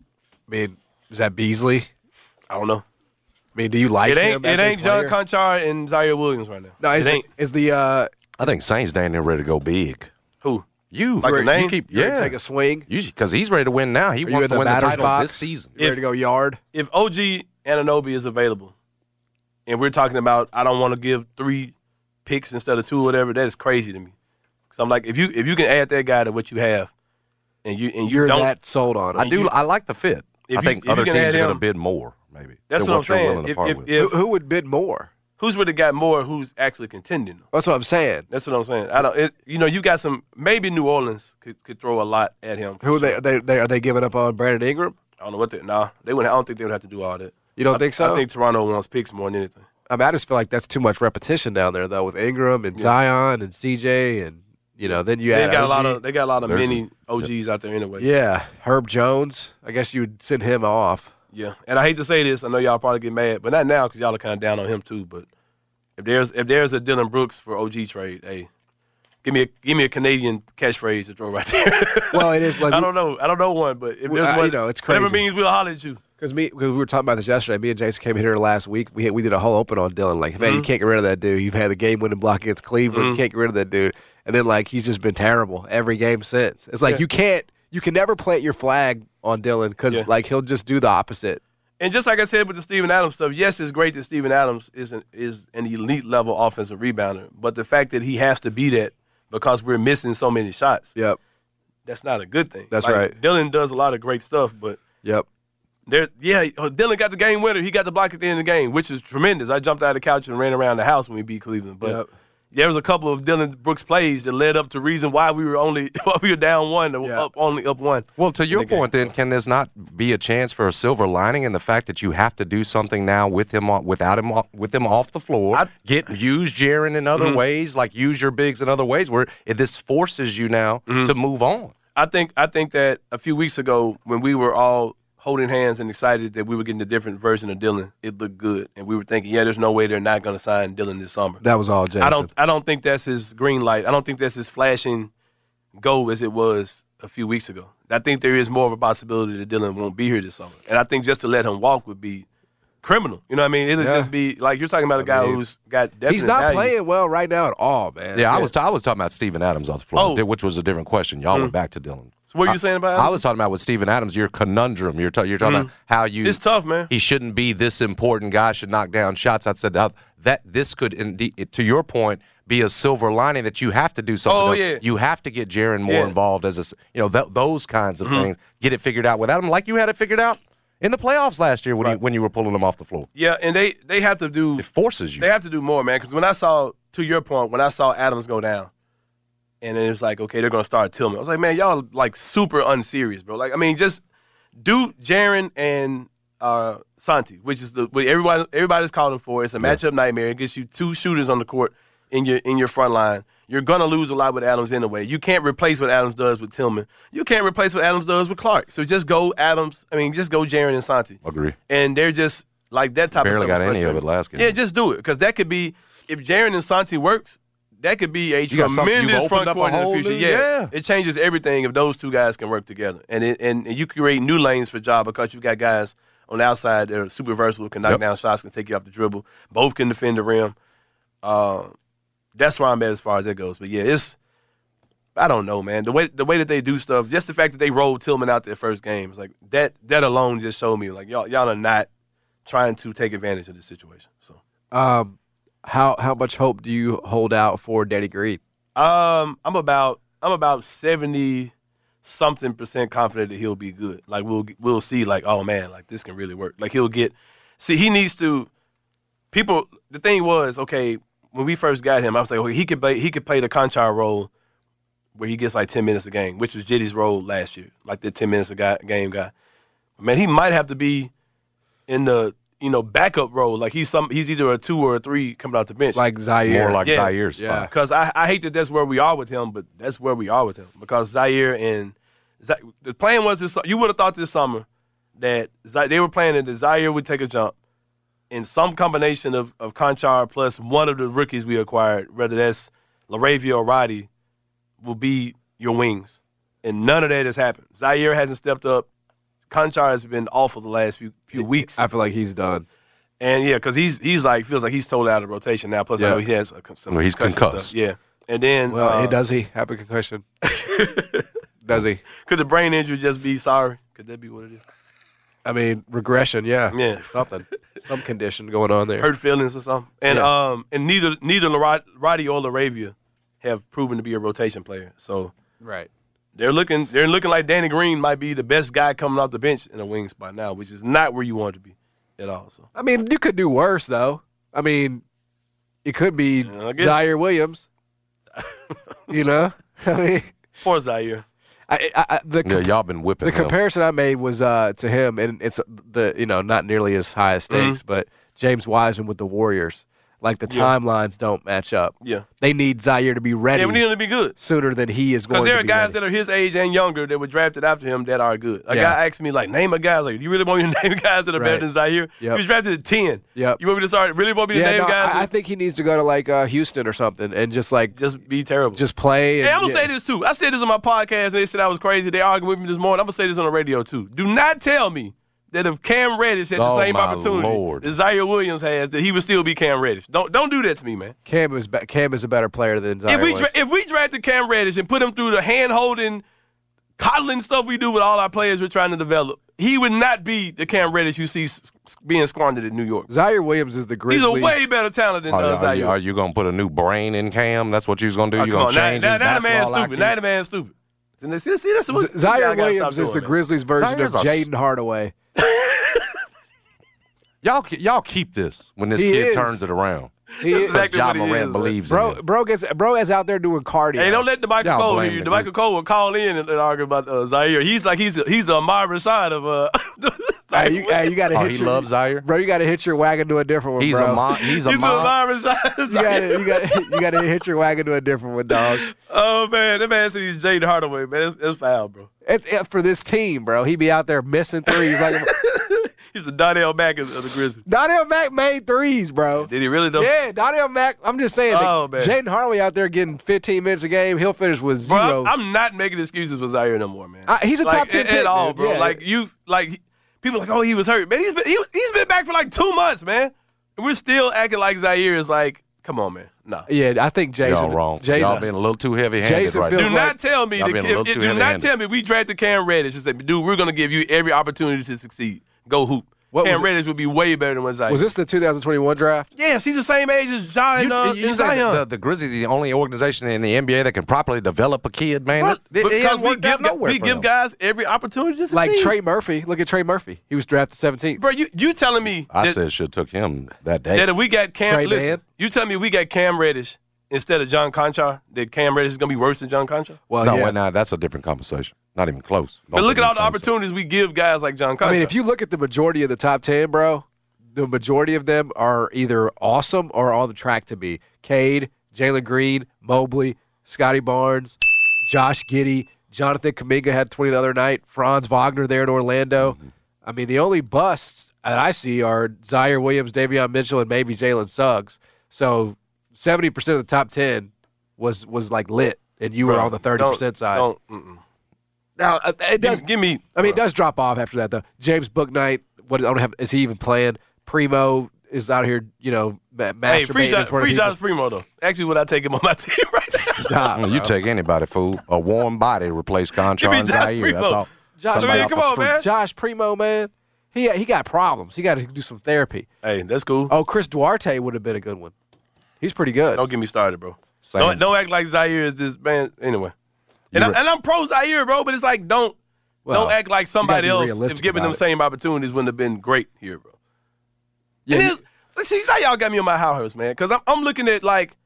Speaker 4: I mean, is that Beasley?
Speaker 8: I don't know.
Speaker 4: I mean, do you like
Speaker 8: It ain't
Speaker 4: him as
Speaker 8: it
Speaker 4: a
Speaker 8: ain't John
Speaker 4: player?
Speaker 8: Conchar and Zaire Williams right now.
Speaker 4: No, is
Speaker 8: it
Speaker 4: the,
Speaker 8: ain't.
Speaker 4: is the uh,
Speaker 7: I think Saint's down there ready to go big.
Speaker 8: Who?
Speaker 7: You.
Speaker 8: Like a
Speaker 7: you
Speaker 8: name?
Speaker 7: keep,
Speaker 4: you ready to
Speaker 7: yeah.
Speaker 4: take a swing?
Speaker 7: Because he's ready to win now. He
Speaker 4: Are you
Speaker 7: wants
Speaker 4: in
Speaker 7: to
Speaker 4: the
Speaker 7: win the
Speaker 4: batter's
Speaker 7: title
Speaker 4: box?
Speaker 7: this season.
Speaker 4: You ready to go yard?
Speaker 8: If O G Anunoby is available, and we're talking about I don't want to give three picks instead of two or whatever, that is crazy to me. Because I'm like, if you if you can add that guy to what you have, and you and you
Speaker 4: You're
Speaker 8: don't,
Speaker 4: that sold on him.
Speaker 7: I do.
Speaker 8: you-
Speaker 7: I like the fit.
Speaker 8: If
Speaker 7: I
Speaker 8: you-
Speaker 7: think
Speaker 8: if you
Speaker 7: other
Speaker 8: can
Speaker 7: teams
Speaker 8: add
Speaker 7: are going to
Speaker 8: him-
Speaker 7: bid more, maybe.
Speaker 8: That's
Speaker 7: than
Speaker 8: what I'm
Speaker 7: you're
Speaker 8: saying.
Speaker 7: willing to
Speaker 8: If-
Speaker 7: part
Speaker 8: if-
Speaker 7: with.
Speaker 8: if-
Speaker 4: who, who would bid more?
Speaker 8: who's really got more? Who's actually contending?
Speaker 4: That's what I'm saying.
Speaker 8: That's what I'm saying. I don't. It, you know, you got some. Maybe New Orleans could, could throw a lot at him. for
Speaker 4: Who
Speaker 8: sure.
Speaker 4: they, they they are they giving up on Brandon Ingram?
Speaker 8: I don't know what they. Nah, they wouldn't. I don't think they would have to do all that.
Speaker 4: You don't
Speaker 8: I,
Speaker 4: think so?
Speaker 8: I think Toronto wants picks more than anything.
Speaker 4: I mean, I just feel like that's too much repetition down there, though, with Ingram and Zion and C J, and you know, then you
Speaker 8: They
Speaker 4: add
Speaker 8: got a
Speaker 4: O G.
Speaker 8: lot of. They got a lot of
Speaker 7: There's
Speaker 8: mini
Speaker 7: this-
Speaker 8: O Gs out there anyway.
Speaker 4: Yeah, Herb Jones. I guess you'd send him off.
Speaker 8: Yeah, and I hate to say this, I know y'all probably get mad, but not now because y'all are kind of down on him too. But if there's if there's a Dylan Brooks for O G trade, hey, give me a give me a Canadian catchphrase to throw right there.
Speaker 4: Well, it is like
Speaker 8: I don't know, I don't know one, but if
Speaker 4: Well,
Speaker 8: there's
Speaker 4: I-
Speaker 8: one,
Speaker 4: you know, it's
Speaker 8: whatever
Speaker 4: crazy.
Speaker 8: means we'll holler at you.
Speaker 4: because me because we were talking about this yesterday. Me and Jason came in here last week. We we did a whole open on Dylan. Like, man, you can't get rid of that dude. You've had the game winning block against Cleveland. You can't get rid of that dude. And then like he's just been terrible every game since. It's like
Speaker 8: Yeah.
Speaker 4: you can't you can never plant your flag on Dylan because
Speaker 8: Yeah.
Speaker 4: like he'll just do the opposite.
Speaker 8: And just like I said with the Steven Adams stuff, yes, it's great that Steven Adams is an, is an elite level offensive rebounder, but the fact that he has to be that because we're missing so many shots,
Speaker 4: Yep.
Speaker 8: that's not a good thing.
Speaker 4: That's
Speaker 8: Like,
Speaker 4: right.
Speaker 8: Dylan does a lot of great stuff, but
Speaker 4: Yep.
Speaker 8: there, yeah, uh, Dylan got the game winner. He got the block at the end of the game, which is tremendous. I jumped out of the couch and ran around the house when we beat Cleveland, but.
Speaker 4: Yep.
Speaker 8: There was a couple of Dylan Brooks plays that led up to reason why we were only why we were down one, or
Speaker 4: Yeah.
Speaker 8: up only up one.
Speaker 7: Well, to your
Speaker 8: in the game,
Speaker 7: point, then,
Speaker 8: so.
Speaker 7: can this not be a chance for a silver lining in the fact that you have to do something now with him, o- without him, o- with him off the floor?
Speaker 8: I-
Speaker 7: Get use Jaron in other ways, like use your bigs in other ways, where it, this forces you now to move on.
Speaker 8: I think I think that a few weeks ago when we were all holding hands and excited that we were getting a different version of Dylan, it looked good, and we were thinking, yeah, there's no way they're not going to sign Dylan this summer.
Speaker 4: That was all Jason.
Speaker 8: I don't I don't think that's his green light. I don't think that's his flashing go as it was a few weeks ago. I think there is more of a possibility that Dylan won't be here this summer, and I think just to let him walk would be criminal. You know what I mean? It'll
Speaker 4: Yeah.
Speaker 8: just be like you're talking about a guy
Speaker 4: mean,
Speaker 8: who's got definite
Speaker 4: He's not
Speaker 8: value.
Speaker 4: playing well right now at all, man.
Speaker 7: Yeah, I was t- I was talking about Steven Adams off the floor,
Speaker 8: Oh.
Speaker 7: which was a different question. Y'all went back to Dylan.
Speaker 8: So what are you saying about
Speaker 7: I
Speaker 8: Adams?
Speaker 7: was talking about with Steven Adams, your conundrum. You're, ta- you're talking about how you.
Speaker 8: It's tough, man.
Speaker 7: He shouldn't be this important guy. Should knock down shots. I said uh, that this could, indeed, to your point, be a silver lining that you have to do something.
Speaker 8: Oh,
Speaker 7: else.
Speaker 8: yeah.
Speaker 7: You have to get Jaron more
Speaker 8: Yeah.
Speaker 7: involved as a, s- you know, th- those kinds of things. Get it figured out without him, like you had it figured out in the playoffs last year when you
Speaker 8: Right.
Speaker 7: when you were pulling him off the floor.
Speaker 8: Yeah, and they they have to do
Speaker 7: It forces you.
Speaker 8: They have to do more, man. Because when I saw, to your point, when I saw Adams go down, and then it was like, okay, they're gonna start Tillman. I was like, man, y'all are like super unserious, bro. Like, I mean, just do Jaron and uh, Santi, which is the what everybody everybody's calling for. It's a matchup nightmare. It gets you two shooters on the court in your in your front line. You're going to lose a lot with Adams anyway. You can't replace what Adams does with Tillman. You can't replace what Adams does with Clark. So just go Adams. I mean, just go Jaren and Santi.
Speaker 7: Agree.
Speaker 8: And they're just like that type
Speaker 7: Barely
Speaker 8: of stuff.
Speaker 7: Barely got any of it last game.
Speaker 8: Yeah, just do it. Because that could be, if Jaren and Santi works, that could be a
Speaker 7: you
Speaker 8: tremendous front court in the future.
Speaker 7: New,
Speaker 8: yeah.
Speaker 7: yeah.
Speaker 8: It changes everything if those two guys can work together. And it, and, and you create new lanes for Ja because you've got guys on the outside that are super versatile, can knock
Speaker 7: yep.
Speaker 8: down shots, can take you off the dribble. Both can defend the rim. Uh, that's where I'm at as far as that goes. But, yeah, it's – I don't know, man. The way the way that they do stuff, just the fact that they rolled Tillman out their first game, it's like that that alone just showed me, like, y'all y'all are not trying to take advantage of this situation. So,
Speaker 4: um, how how much hope do you hold out for Danny Green?
Speaker 8: Um, I'm about I'm about seventy something percent confident that he'll be good. Like we'll we'll see. Like, oh man, like this can really work. Like he'll get. See, he needs to. People. The thing was, okay, when we first got him, I was like, okay, he could play. He could play the Conchar role, where he gets like ten minutes a game, which was Jitty's role last year, like the ten minutes a guy, game guy. Man, he might have to be in the. You know, backup role. Like he's some. He's either a two or a three coming out the bench.
Speaker 4: Like Zaire.
Speaker 7: More like
Speaker 8: yeah.
Speaker 7: Zaire's spot.
Speaker 4: Yeah.
Speaker 8: Because I, I hate that that's where we are with him, but that's where we are with him. Because Zaire and Z- the plan was this. You would have thought this summer that Z- they were planning that Zaire would take a jump in some combination of of Conchar plus one of the rookies we acquired, whether that's LaRavia or Roddy, will be your wings. And none of that has happened. Zaire hasn't stepped up. Conchar has been awful the last few few weeks.
Speaker 4: I feel like he's done.
Speaker 8: And, yeah, because he's he's like feels like he's totally out of rotation now. Plus,
Speaker 4: yeah.
Speaker 8: I know he has a, some
Speaker 7: well, he's concussed.
Speaker 8: Stuff. Yeah. And then.
Speaker 4: Well,
Speaker 8: uh,
Speaker 4: does he have a concussion? Does he?
Speaker 8: Could the brain injury just be sorry? Could that be what it is?
Speaker 4: I mean, regression, yeah.
Speaker 8: Yeah.
Speaker 4: Something. Some condition going on there.
Speaker 8: Hurt feelings or something. And
Speaker 4: yeah.
Speaker 8: um and neither neither Roddy or LaRavia have proven to be a rotation player. So
Speaker 4: right.
Speaker 8: They're looking they're looking like Danny Green might be the best guy coming off the bench in a wing spot now, which is not where you want to be at all. So
Speaker 4: I mean, you could do worse though. I mean, it could be
Speaker 8: yeah,
Speaker 4: Zaire Williams. You know? I mean,
Speaker 8: poor Zaire.
Speaker 4: I, I, I, the
Speaker 7: yeah, y'all been whipping
Speaker 4: The
Speaker 7: him.
Speaker 4: comparison I made was uh, to him, and it's the you know not nearly as high as stakes,
Speaker 8: mm-hmm.
Speaker 4: but James Wiseman with the Warriors. Like the
Speaker 8: yeah.
Speaker 4: timelines don't match up.
Speaker 8: Yeah,
Speaker 4: they need Zaire to be ready.
Speaker 8: Yeah, we need him to be good
Speaker 4: sooner than he is going.
Speaker 8: Because there
Speaker 4: to
Speaker 8: are
Speaker 4: be
Speaker 8: guys
Speaker 4: ready.
Speaker 8: that are his age and younger that were drafted after him that are good. A
Speaker 4: yeah.
Speaker 8: guy asked me like, name a guy. Like, you really want me to name guys that are
Speaker 4: right.
Speaker 8: better than Zaire?
Speaker 4: Yep.
Speaker 8: He was drafted at ten.
Speaker 4: Yep.
Speaker 8: You want me to start? Really want me to
Speaker 4: yeah,
Speaker 8: name
Speaker 4: no,
Speaker 8: guys?
Speaker 4: I, I think he needs to go to like uh, Houston or something and just like
Speaker 8: just be terrible.
Speaker 4: Just play. And,
Speaker 8: hey, I'm gonna
Speaker 4: yeah.
Speaker 8: say this too. I said this on my podcast and they said I was crazy. They argued with me this morning. I'm gonna say this on the radio too. Do not tell me that if Cam Reddish had the
Speaker 7: oh,
Speaker 8: same
Speaker 7: my
Speaker 8: opportunity
Speaker 7: Lord.
Speaker 8: that Zaire Williams has, that he would still be Cam Reddish. Don't don't do that to me, man.
Speaker 4: Cam is be- Cam is a better player than Zaire
Speaker 8: If we
Speaker 4: Williams.
Speaker 8: dra- if we drafted Cam Reddish and put him through the hand holding, coddling stuff we do with all our players we're trying to develop, he would not be the Cam Reddish you see s- being squandered in New York.
Speaker 4: Zaire Williams is the Grizzlies.
Speaker 8: He's a way better talent than
Speaker 7: Are,
Speaker 8: uh,
Speaker 7: are,
Speaker 8: Zaire.
Speaker 7: you, are you going to put a new brain in Cam? That's what you was going to do?
Speaker 8: Oh,
Speaker 7: you
Speaker 8: come
Speaker 7: going
Speaker 8: on.
Speaker 7: to change
Speaker 8: now,
Speaker 7: his
Speaker 8: now, now the man's
Speaker 7: basketball
Speaker 8: stupid.
Speaker 7: I Q?
Speaker 8: Now the man's stupid. And see, see, that's what,
Speaker 4: Z-
Speaker 8: see, I
Speaker 4: Zaire
Speaker 8: gotta stop
Speaker 4: Williams is
Speaker 8: doing,
Speaker 4: the
Speaker 8: man.
Speaker 4: Grizzlies version
Speaker 7: Zaire's
Speaker 4: of
Speaker 7: a s-
Speaker 4: Jaden Hardaway.
Speaker 7: Y'all, y'all keep this when this
Speaker 4: He
Speaker 7: kid
Speaker 4: is.
Speaker 7: turns it around.
Speaker 4: He
Speaker 8: That's
Speaker 4: is.
Speaker 8: exactly
Speaker 7: Ja
Speaker 8: what he
Speaker 7: Morant
Speaker 8: is,
Speaker 7: believes
Speaker 4: Bro,
Speaker 7: in him.
Speaker 4: bro gets bro is out there doing cardio.
Speaker 8: Hey, don't let the Michael
Speaker 7: Y'all
Speaker 8: Cole
Speaker 7: blame
Speaker 8: hear you.
Speaker 7: the
Speaker 8: The Michael Cole will call in and, and argue about uh, Zaire. He's like he's he's the Amari Rashad of uh.
Speaker 4: Hey, you, hey, you got to
Speaker 7: Oh,
Speaker 4: hit
Speaker 7: he
Speaker 4: your,
Speaker 7: loves Zaire?
Speaker 4: bro. You got to hit your wagon to a different one,
Speaker 7: He's
Speaker 4: bro.
Speaker 7: a mon- he's a
Speaker 8: He's the
Speaker 7: mon-
Speaker 8: Amari Rashad. of
Speaker 4: You got
Speaker 8: Zaire.
Speaker 4: to you got you got to hit your wagon to a different one, dog.
Speaker 8: Oh man, that man said he's Jaden Hardaway, man. It's, it's foul, bro.
Speaker 4: It's it, for this team, bro. He be out there missing threes like
Speaker 8: He's the Donnell Mack of, of the Grizzlies.
Speaker 4: Donnell Mack made threes, bro.
Speaker 8: Did he really though?
Speaker 4: Yeah, Donnell Mack. I'm just saying.
Speaker 8: Oh, man.
Speaker 4: Jaden Hardaway out there getting fifteen minutes a game. He'll finish with
Speaker 8: Bro,
Speaker 4: zero.
Speaker 8: I'm, I'm not making excuses for Zaire no more, man.
Speaker 4: Uh, he's a
Speaker 8: like,
Speaker 4: top ten
Speaker 8: at,
Speaker 4: pick,
Speaker 8: at all,
Speaker 4: dude.
Speaker 8: bro.
Speaker 4: Yeah.
Speaker 8: Like you, like he- people are like, oh, he was hurt, man. He's been he, was- he's been back for like two months, man. And we're still acting like Zaire is like, come on, man. No.
Speaker 4: yeah, I think Jason.
Speaker 7: Y'all wrong.
Speaker 4: Jason,
Speaker 7: Y'all being a little too heavy-handed
Speaker 4: Jason
Speaker 7: right
Speaker 4: feels
Speaker 8: Do
Speaker 7: now.
Speaker 4: like-
Speaker 8: not tell me
Speaker 7: Y'all
Speaker 8: that
Speaker 7: been a
Speaker 8: if,
Speaker 7: little
Speaker 8: if-
Speaker 7: too
Speaker 8: do not
Speaker 7: heavy-handed.
Speaker 8: tell me we drafted Cam Reddish and say, dude, we're gonna give you every opportunity to succeed. Go hoop.
Speaker 4: What
Speaker 8: Cam
Speaker 4: was it-
Speaker 8: Reddish would be way better than what Zaire.
Speaker 4: was this the two thousand twenty-one draft?
Speaker 8: Yes, he's the same age as Ja and, uh,
Speaker 7: you
Speaker 8: and
Speaker 7: said
Speaker 8: Zion.
Speaker 7: the, the Grizzlies are the only organization in the N B A that can properly develop a kid, man.
Speaker 8: But-
Speaker 7: It- it
Speaker 8: because
Speaker 7: hasn't
Speaker 8: we
Speaker 7: worked out
Speaker 8: give,
Speaker 7: nowhere
Speaker 8: we
Speaker 7: for
Speaker 8: give
Speaker 7: them.
Speaker 8: guys every opportunity to succeed.
Speaker 4: Like Trey Murphy. Look at Trey Murphy. He was drafted seventeenth.
Speaker 8: Bro, you, you telling me
Speaker 7: I
Speaker 8: that,
Speaker 7: said should took him that day.
Speaker 8: that if we got Cam,
Speaker 4: Trey
Speaker 8: listen,
Speaker 4: Man?
Speaker 8: you telling me we got Cam Reddish instead of John Conchar, that Cam Reddish is going to be worse than John Conchar?
Speaker 4: Well,
Speaker 7: no,
Speaker 4: yeah.
Speaker 7: wait, now that's a different conversation. Not even close. Don't
Speaker 8: But look
Speaker 7: put
Speaker 8: at
Speaker 7: me
Speaker 8: all the
Speaker 7: in same
Speaker 8: opportunities we give guys like John Conchar.
Speaker 4: I mean, if you look at the majority of the top ten, bro, the majority of them are either awesome or on the track to be. Cade, Jalen Green, Mobley, Scotty Barnes, Josh Giddey, Jonathan Kuminga had twenty the other night, Franz Wagner there in Orlando. Mm-hmm. I mean, the only busts that I see are Zaire Williams, Davion Mitchell, and maybe Jalen Suggs. So seventy percent of the top ten was was like lit, and you
Speaker 8: Bro,
Speaker 4: were on the thirty percent side.
Speaker 8: Don't, mm-mm.
Speaker 4: Now, it does
Speaker 8: give, give me.
Speaker 4: I mean, it does drop off after that, though. James Bouknight, what I don't have. Is he even playing? Primo is out here, you know, ma- masturbating.
Speaker 8: Hey, free, jo-
Speaker 4: in front of
Speaker 8: free
Speaker 4: people.
Speaker 8: Josh Primo though. Actually, would I take him on my team right now?
Speaker 4: Stop.
Speaker 7: You take anybody, fool. A warm body to replace Conchar and
Speaker 8: Josh
Speaker 7: Zaire.
Speaker 8: Primo.
Speaker 7: That's all.
Speaker 4: Josh,
Speaker 7: Somebody
Speaker 8: man,
Speaker 7: off
Speaker 8: come
Speaker 7: the
Speaker 8: on,
Speaker 7: street.
Speaker 8: man.
Speaker 4: Josh Primo, man, he he got problems. He got to do some therapy.
Speaker 8: Hey, that's cool.
Speaker 4: Oh, Chris Duarte would have been a good one. He's pretty good.
Speaker 8: Don't get me started, bro.
Speaker 7: Same.
Speaker 8: Don't, don't act like Zaire is this man. Anyway, and, I,
Speaker 7: You're-
Speaker 8: and I'm pro Zaire, bro. But it's like don't
Speaker 4: Well,
Speaker 8: don't act like somebody
Speaker 4: you gotta be
Speaker 8: else is
Speaker 4: realistic
Speaker 8: giving
Speaker 4: about
Speaker 8: them
Speaker 4: it.
Speaker 8: same opportunities when they've been great here, bro.
Speaker 4: Yeah,
Speaker 8: it
Speaker 4: you-
Speaker 8: is. Let's see. Now y'all got me on my high horse, man. Because I'm I'm looking at like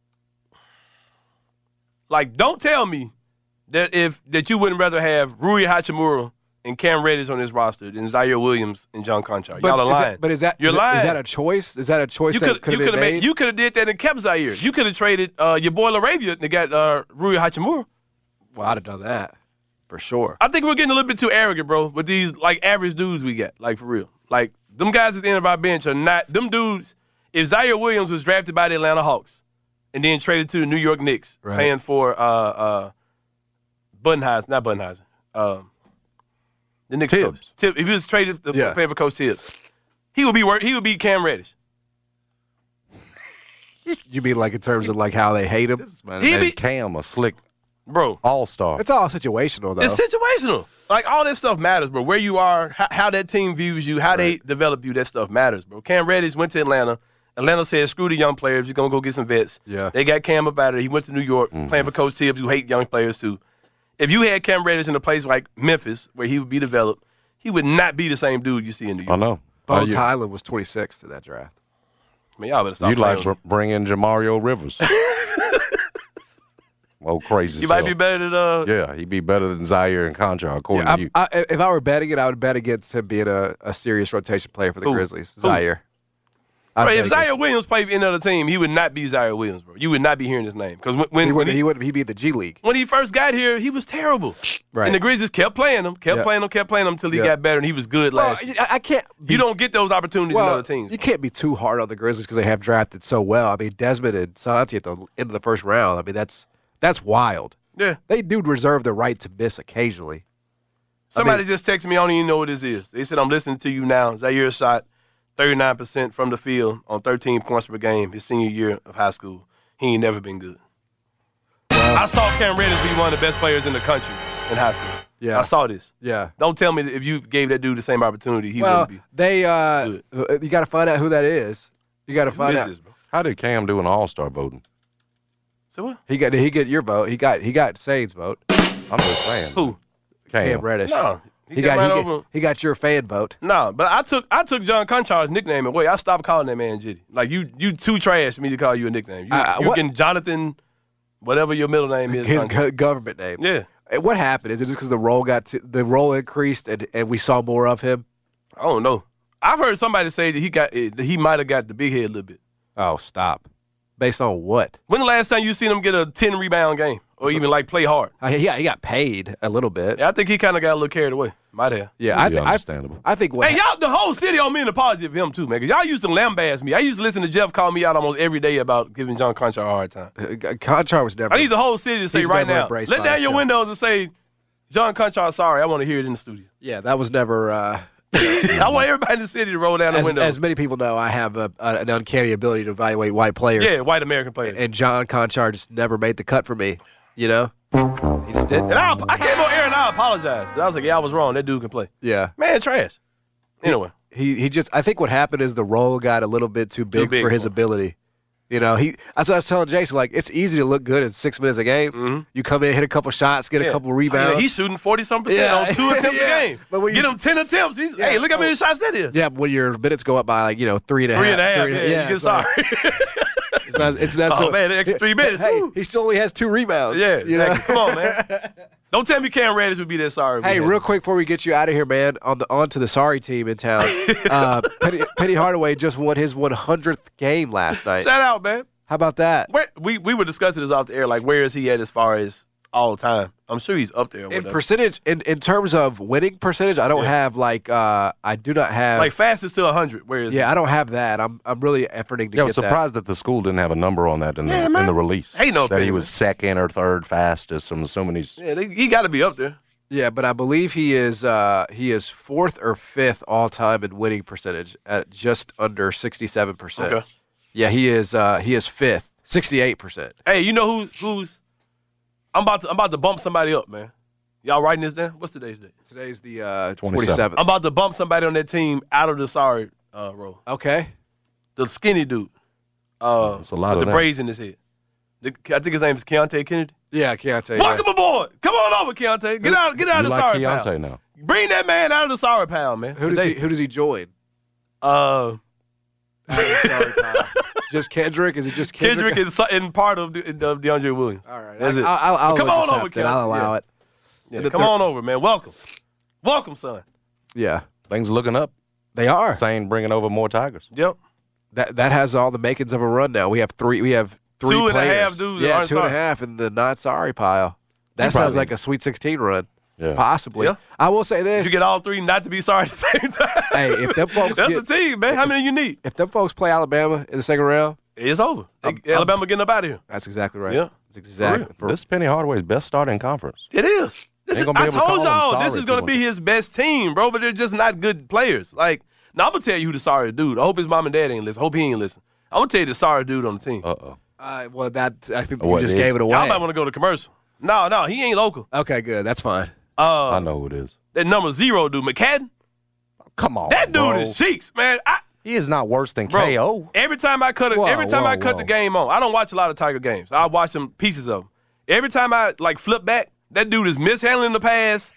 Speaker 8: like don't tell me that if that you wouldn't rather have Rui Hachimura and Cam Reddish on this roster than Zaire Williams and John Conchar. Y'all are
Speaker 4: is
Speaker 8: lying.
Speaker 4: that, but is that
Speaker 8: You're
Speaker 4: is,
Speaker 8: lying.
Speaker 4: Is that a choice? Is that a choice
Speaker 8: You
Speaker 4: that
Speaker 8: could
Speaker 4: could
Speaker 8: you
Speaker 4: have
Speaker 8: could
Speaker 4: been
Speaker 8: have
Speaker 4: made?
Speaker 8: you could have did that and kept Zaire. You could have traded uh, your boy LaRavia and got uh, Rui Hachimura.
Speaker 4: Well, I'd have done that for sure.
Speaker 8: I think we're getting a little bit too arrogant, bro, with these like average dudes we got, like for real. Like them guys at the end of our bench are not them dudes. If Zaire Williams was drafted by the Atlanta Hawks and then traded to the New York Knicks,
Speaker 4: Right.
Speaker 8: paying for uh, uh, Budenholzer, not Budenholzer, um, the Knicks
Speaker 7: Tibbs.
Speaker 8: coach. Tib, if he was traded to
Speaker 4: Yeah.
Speaker 8: paying for Coach Tibbs, he would be work, he would be Cam Reddish.
Speaker 4: You mean like in terms of like how they hate him?
Speaker 7: Man,
Speaker 8: He
Speaker 7: made
Speaker 8: be-
Speaker 7: Cam a slick
Speaker 8: Bro,
Speaker 7: all-star.
Speaker 4: It's all situational, though.
Speaker 8: it's situational. Like, all that stuff matters, bro. Where you are, how, how that team views you, how they develop you, that stuff matters, bro. Cam Reddish went to Atlanta. Atlanta said, screw the young players. You're going to go get some vets.
Speaker 4: Yeah.
Speaker 8: They got Cam up out of there. He went to New York,
Speaker 7: Mm-hmm.
Speaker 8: playing for Coach Tibbs, who hate young players, too. If you had Cam Reddish in a place like Memphis, where he would be developed, he would not be the same dude you see in New York.
Speaker 7: I know.
Speaker 4: Bones
Speaker 7: Uh, you-
Speaker 4: Highland was twenty-sixth in that draft.
Speaker 8: Man, y'all better stop
Speaker 7: You'd like
Speaker 8: playing
Speaker 7: to
Speaker 8: with
Speaker 7: bring in Jamario Rivers. Oh, crazy
Speaker 8: me. You might
Speaker 7: self.
Speaker 8: be better than uh,
Speaker 7: Yeah, he'd be better than Zaire and Conchar, according
Speaker 4: Yeah,
Speaker 7: to you.
Speaker 4: I, I, if I were betting it, I would bet against him being a, a serious rotation player for the
Speaker 8: Who?
Speaker 4: Grizzlies.
Speaker 8: Who?
Speaker 4: Zaire. I'd
Speaker 8: Bro,
Speaker 4: bet
Speaker 8: if Zaire
Speaker 4: against-
Speaker 8: Williams played for any other team, he would not be Zaire Williams, bro. You would not be hearing his name. Because when, when,
Speaker 4: he
Speaker 8: when
Speaker 4: wouldn't.
Speaker 8: he,
Speaker 4: He wouldn't. He'd be in the G League.
Speaker 8: when he first got here, he was terrible.
Speaker 4: Right.
Speaker 8: And the Grizzlies kept playing him, kept
Speaker 4: Yeah.
Speaker 8: playing him, kept playing him until he
Speaker 4: Yeah.
Speaker 8: got better, and he was good
Speaker 4: Well,
Speaker 8: last year.
Speaker 4: I, I can't. Be,
Speaker 8: You don't get those opportunities
Speaker 4: well,
Speaker 8: in other teams.
Speaker 4: You can't be too hard on the Grizzlies because they have drafted so well. I mean, Desmond and Santi at the end of the first round. I mean, that's that's wild.
Speaker 8: Yeah.
Speaker 4: They do reserve the right to miss occasionally.
Speaker 8: Somebody
Speaker 4: mean-
Speaker 8: just texted me, I don't even know what this is. They said, I'm listening to you now. Zaire shot thirty-nine percent from the field on thirteen points per game his senior year of high school. He ain't never been good. I saw Cam Reddish be one of the best players in the country in high school.
Speaker 4: Yeah.
Speaker 8: I saw this.
Speaker 4: Yeah.
Speaker 8: Don't tell me that if you gave that dude the same opportunity, he
Speaker 4: Well,
Speaker 8: wouldn't be.
Speaker 4: they uh, you got to find out who that is. You got to
Speaker 8: Who
Speaker 4: find
Speaker 8: is
Speaker 4: out.
Speaker 8: this, bro?
Speaker 7: How did Cam do in All-Star voting?
Speaker 8: So what?
Speaker 4: He got he get your vote. He got he got Sane's vote.
Speaker 7: I'm just saying.
Speaker 8: Who?
Speaker 7: Cam.
Speaker 4: Cam Reddish.
Speaker 8: No. He,
Speaker 4: He
Speaker 8: got,
Speaker 4: got,
Speaker 8: right
Speaker 4: he,
Speaker 8: over
Speaker 4: got he got your fan vote.
Speaker 8: No, but I took I took John Conchar's nickname away. I stopped calling that man Jitty. Like you you too trash for me to call you a nickname. You,
Speaker 4: Uh,
Speaker 8: you're
Speaker 4: what-
Speaker 8: getting Jonathan, whatever your middle name is.
Speaker 4: His
Speaker 8: Conchar.
Speaker 4: go- government name.
Speaker 8: Yeah.
Speaker 4: Uh, What happened? Is it just because the role got to, the role increased and, and we saw more of him?
Speaker 8: I don't know. I've heard somebody say that he got that he might have got the big head a little bit.
Speaker 4: Oh, stop. Based on what?
Speaker 8: When the last time you seen him get a ten rebound game or even like play hard?
Speaker 4: Uh, he, got, he got paid a little bit.
Speaker 8: Yeah, I think he kind of got a little carried away. Might have.
Speaker 4: Yeah, I,
Speaker 7: Pretty
Speaker 4: th- I,
Speaker 7: understandable.
Speaker 4: I think what
Speaker 8: Hey, y'all, the whole city owe me an apology for him too, man. Cause y'all used to lambast me. I used to listen to Jeff call me out almost every day about giving John Conchar a hard time.
Speaker 4: uh, Conchar was never.
Speaker 8: I need the whole city to say
Speaker 4: He's
Speaker 8: right
Speaker 4: never
Speaker 8: now,
Speaker 4: embraced
Speaker 8: let
Speaker 4: by
Speaker 8: down
Speaker 4: the
Speaker 8: your
Speaker 4: show.
Speaker 8: windows and say, John Conchar, sorry, I want to hear it in the studio.
Speaker 4: Yeah, that was never. Uh,
Speaker 8: I want everybody in the city to roll down the
Speaker 4: as,
Speaker 8: windows.
Speaker 4: as many people know, I have a, a, an uncanny ability to evaluate white players.
Speaker 8: yeah, white American players.
Speaker 4: And John Conchar just never made the cut for me. You know, he just didn't.
Speaker 8: And I, I came on air and I apologized. I was like, yeah, I was wrong. That dude can play.
Speaker 4: Yeah.
Speaker 8: Man, trash. Anyway.
Speaker 4: He he just I think what happened is the role got a little bit too big,
Speaker 8: big
Speaker 4: for his
Speaker 8: for him.
Speaker 4: ability. You know, he that's what I was telling Jason, like it's easy to look good in six minutes a game.
Speaker 8: Mhm.
Speaker 4: You come in, hit a couple shots, get
Speaker 8: Yeah.
Speaker 4: a couple
Speaker 8: Oh,
Speaker 4: rebounds.
Speaker 8: yeah, he's shooting forty some percent
Speaker 4: Yeah.
Speaker 8: on two attempts
Speaker 4: Yeah.
Speaker 8: a game.
Speaker 4: But when
Speaker 8: Get
Speaker 4: you-
Speaker 8: him ten attempts. He's,
Speaker 4: Yeah.
Speaker 8: Hey, look how many
Speaker 4: Oh.
Speaker 8: shots that is.
Speaker 4: yeah, when your minutes go up by like, you know, three and a half.
Speaker 8: Three and a half.
Speaker 4: three
Speaker 8: Yeah,
Speaker 4: and a-
Speaker 8: you get
Speaker 4: it's like-
Speaker 8: sorry.
Speaker 4: It's not, it's not
Speaker 8: Oh,
Speaker 4: so,
Speaker 8: man, the extra three minutes.
Speaker 4: Hey,
Speaker 8: Woo.
Speaker 4: he still only has two rebounds.
Speaker 8: yeah,
Speaker 4: you know?
Speaker 8: exactly. Come on, man. Don't tell me Cam Reddish would be that sorry. if we
Speaker 4: Hey,
Speaker 8: had
Speaker 4: real
Speaker 8: him.
Speaker 4: quick before we get you out of here, man, on the on to the sorry team in town. uh, Penny, Penny Hardaway just won his one hundredth game last night.
Speaker 8: Shout out, man.
Speaker 4: How about that?
Speaker 8: Where, we we were discussing this off the air. Like, where is he at as far as all time? I'm sure he's up there. Or
Speaker 4: In
Speaker 8: whatever.
Speaker 4: percentage, in, in terms of winning percentage, I don't
Speaker 8: Yeah.
Speaker 4: have like uh, I do not have
Speaker 8: like fastest to one hundred. Where is
Speaker 4: yeah,
Speaker 8: he?
Speaker 4: I don't have that. I'm I'm really efforting to
Speaker 7: Yeah, I
Speaker 4: get
Speaker 7: was surprised that. the school didn't have a number on that in the
Speaker 8: Yeah,
Speaker 7: in
Speaker 8: man.
Speaker 7: the release.
Speaker 8: Ain't no
Speaker 7: that he
Speaker 8: thing,
Speaker 7: was
Speaker 8: man.
Speaker 7: second or third fastest. I'm assuming he's.
Speaker 8: Yeah, they, he got to be up there.
Speaker 4: that. Yeah, but I believe he is uh, he is fourth or fifth all time in winning percentage at just under sixty-seven percent.
Speaker 8: Okay.
Speaker 4: Yeah, he is uh, he is fifth, sixty-eight percent.
Speaker 8: Hey, you know who who's? I'm about to I'm about to bump somebody up, man. Y'all writing this down? What's today's date?
Speaker 4: Today's the uh,
Speaker 7: twenty-seventh.
Speaker 4: twenty-seventh.
Speaker 8: I'm about to bump somebody on that team out of the sorry uh, row.
Speaker 4: Okay.
Speaker 8: The skinny dude. Uh,
Speaker 7: There's a lot
Speaker 8: with
Speaker 7: of
Speaker 8: the
Speaker 7: them.
Speaker 8: braids in his head. The, I think his name is Keontae Kennedy.
Speaker 4: Yeah, Keontae.
Speaker 8: Welcome aboard. Come on over, Keontae. Get out, get out
Speaker 7: You
Speaker 8: of the
Speaker 7: like
Speaker 8: sorry
Speaker 7: Keontae
Speaker 8: pile.
Speaker 7: now?
Speaker 8: Bring that man out of the sorry pile, man.
Speaker 4: Who does
Speaker 8: Today.
Speaker 4: he Who does he join?
Speaker 8: Uh,
Speaker 4: Sorry, pal. Just Kendrick? Is it just Kendrick?
Speaker 8: Kendrick is so- in part of, the, of DeAndre Williams.
Speaker 4: All right.
Speaker 8: That's
Speaker 4: I,
Speaker 8: it.
Speaker 4: I'll, I'll, I'll
Speaker 8: Come
Speaker 4: let
Speaker 8: on
Speaker 4: you
Speaker 8: over,
Speaker 4: accept it. I'll
Speaker 8: Keontae.
Speaker 4: allow
Speaker 8: Yeah.
Speaker 4: it.
Speaker 8: Yeah,
Speaker 4: The
Speaker 8: come
Speaker 4: third-
Speaker 8: on over, man. Welcome. Welcome, son.
Speaker 4: Yeah,
Speaker 7: Things looking up.
Speaker 4: they are.
Speaker 7: Saying bringing over more Tigers.
Speaker 8: Yep.
Speaker 4: That that has all the makings of a run now. We have three. We have three
Speaker 8: Two and a
Speaker 4: players.
Speaker 8: half dudes that
Speaker 4: Yeah,
Speaker 8: aren't
Speaker 4: two and a
Speaker 8: sorry.
Speaker 4: half in the not sorry pile. That
Speaker 7: You
Speaker 4: sounds
Speaker 7: probably-
Speaker 4: like a Sweet sixteen run,
Speaker 7: Yeah.
Speaker 4: possibly.
Speaker 8: Yeah.
Speaker 4: I will say
Speaker 8: If
Speaker 4: this:
Speaker 8: you get all three not to be sorry at the same time.
Speaker 4: Hey, if them folks
Speaker 8: That's
Speaker 4: get-
Speaker 8: a team, man. How many you need?
Speaker 4: if them folks play Alabama in the second round,
Speaker 8: It's over. They-
Speaker 4: I'm-
Speaker 8: Alabama getting up out of here.
Speaker 4: that's exactly right.
Speaker 8: Yeah.
Speaker 4: That's exactly.
Speaker 8: real.
Speaker 4: for-
Speaker 7: This is Penny Hardaway's best start in conference.
Speaker 8: It is. This
Speaker 7: Ain't
Speaker 8: is
Speaker 7: gonna be
Speaker 8: I
Speaker 7: able to call
Speaker 8: told
Speaker 7: them
Speaker 8: y'all
Speaker 7: sorry
Speaker 8: this is
Speaker 7: if
Speaker 8: going to
Speaker 7: you
Speaker 8: be
Speaker 7: want.
Speaker 8: his best team, bro, but they're just not good players. Like, now I'm going to tell you who the sorry dude. I hope his mom and dad ain't listen. I hope he ain't listen. I'm going to tell you the sorry dude on the team.
Speaker 7: Uh oh.
Speaker 4: Uh, well, that I think
Speaker 7: What,
Speaker 4: you just
Speaker 7: it-
Speaker 4: gave it away.
Speaker 8: Y'all might want to go to commercial. No, no, he ain't local.
Speaker 4: Okay, good. That's fine.
Speaker 8: Uh,
Speaker 7: I know who it is.
Speaker 8: That number zero dude, McCadden.
Speaker 7: Come on,
Speaker 8: That dude
Speaker 7: bro.
Speaker 8: is cheeks, man. I,
Speaker 7: He is not worse than
Speaker 8: bro,
Speaker 7: K O.
Speaker 8: every time I cut a,
Speaker 7: Whoa,
Speaker 8: every time
Speaker 7: whoa,
Speaker 8: I cut
Speaker 7: whoa.
Speaker 8: the game on, I don't watch a lot of Tiger games. I watch them pieces of them. Every time I like flip back, that dude is mishandling the pass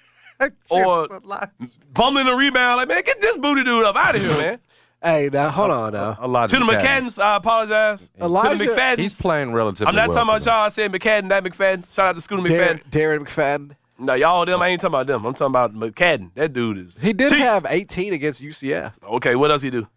Speaker 8: or bumbling the rebound. Like, man, get this booty dude up out of here, man.
Speaker 4: Hey, now hold on now.
Speaker 7: A lot
Speaker 8: To the McFadden's, I apologize.
Speaker 4: Elijah-
Speaker 8: to the McFadden's.
Speaker 7: He's playing relatively
Speaker 8: I'm not
Speaker 7: well
Speaker 8: talking
Speaker 7: for
Speaker 8: about
Speaker 7: them.
Speaker 8: y'all. I said McFadden, that McFadden. Shout out to Scooter
Speaker 4: Darren,
Speaker 8: McFadden.
Speaker 4: Darren McFadden.
Speaker 8: No, y'all them. I ain't talking about them. I'm talking about McFadden. That dude is.
Speaker 4: He did
Speaker 8: cheeks.
Speaker 4: have eighteen against U C F.
Speaker 8: Okay, what else he do?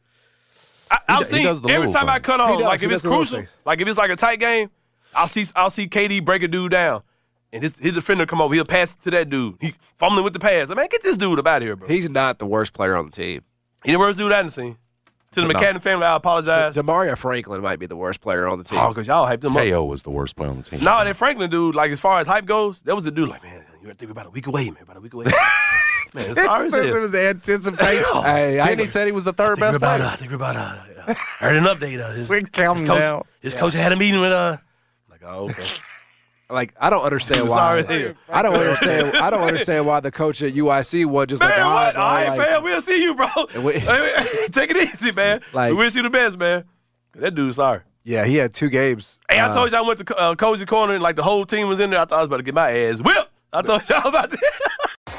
Speaker 8: I,
Speaker 7: He
Speaker 8: I've
Speaker 7: do- he
Speaker 8: seen
Speaker 7: does the
Speaker 8: every
Speaker 7: little
Speaker 8: time I
Speaker 7: things.
Speaker 8: cut
Speaker 4: He
Speaker 8: on,
Speaker 4: does,
Speaker 8: like
Speaker 4: he
Speaker 8: if
Speaker 4: does
Speaker 8: it's
Speaker 4: the little
Speaker 8: crucial,
Speaker 4: things.
Speaker 8: like if it's like a tight game, I'll see I'll see K D break a dude down, and his his defender come over, he'll pass it to that dude. He fumbling with the pass. I mean, get this dude up out of here, bro.
Speaker 4: He's not the worst player on the team.
Speaker 8: He the worst dude I done seen. To the
Speaker 7: No.
Speaker 8: McCadden family, I apologize.
Speaker 4: Demaria Franklin might be the worst player on the team.
Speaker 8: Oh, because y'all hyped him up.
Speaker 7: K O was the worst player on the team.
Speaker 8: No, that Franklin dude, like as far as hype goes, that was the dude. Like, man, you think we're about a week away, man, about a week away. Man, sorry as hell.
Speaker 4: was anticipation. hey, I
Speaker 7: Then he said he was the third
Speaker 8: I think we're
Speaker 7: best
Speaker 8: about, uh,
Speaker 7: player.
Speaker 8: I think we're about, uh, yeah. heard an update. Uh, his,
Speaker 7: We calm
Speaker 8: his coach,
Speaker 7: down.
Speaker 8: his coach had a meeting with, uh, like, oh, okay.
Speaker 4: like I don't understand
Speaker 8: I'm
Speaker 4: why.
Speaker 8: sorry as hell.
Speaker 4: I don't understand. I don't understand why the coach at U I C was just
Speaker 8: Man,
Speaker 4: like, all
Speaker 8: what?
Speaker 4: right,
Speaker 8: All right,
Speaker 4: bro, like,
Speaker 8: fam, we'll see you, bro.
Speaker 4: And we-
Speaker 8: Take it easy, man.
Speaker 4: Like-
Speaker 8: we wish you the best, man. That dude's sorry.
Speaker 4: Yeah, he had two games.
Speaker 8: Hey, I
Speaker 4: Uh,
Speaker 8: told you I went to uh, Cozy Corner and like the whole team was in there. I thought I was about to get my ass whipped. I told y'all about that.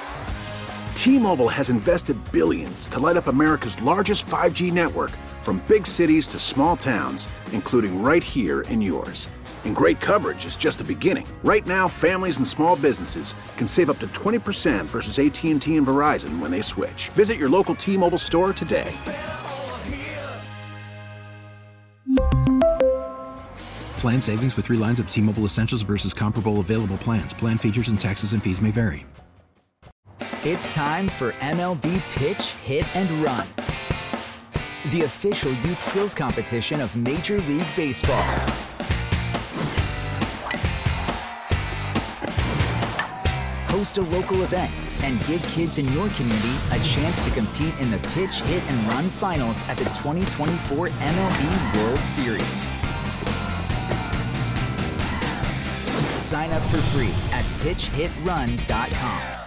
Speaker 5: T-Mobile has invested billions to light up America's largest five G network, from big cities to small towns, including right here in yours. And great coverage is just the beginning. Right now, families and small businesses can save up to twenty percent versus A T and T and Verizon when they switch. Visit your local T-Mobile store today.
Speaker 6: Plan savings with three lines of T-Mobile Essentials versus comparable available plans. Plan features and taxes and fees may vary.
Speaker 9: It's time for M L B Pitch, Hit, and Run, the official youth skills competition of Major League Baseball. Host a local event and give kids in your community a chance to compete in the Pitch, Hit, and Run finals at the twenty twenty-four M L B World Series. Sign up for free at pitch hit run dot com.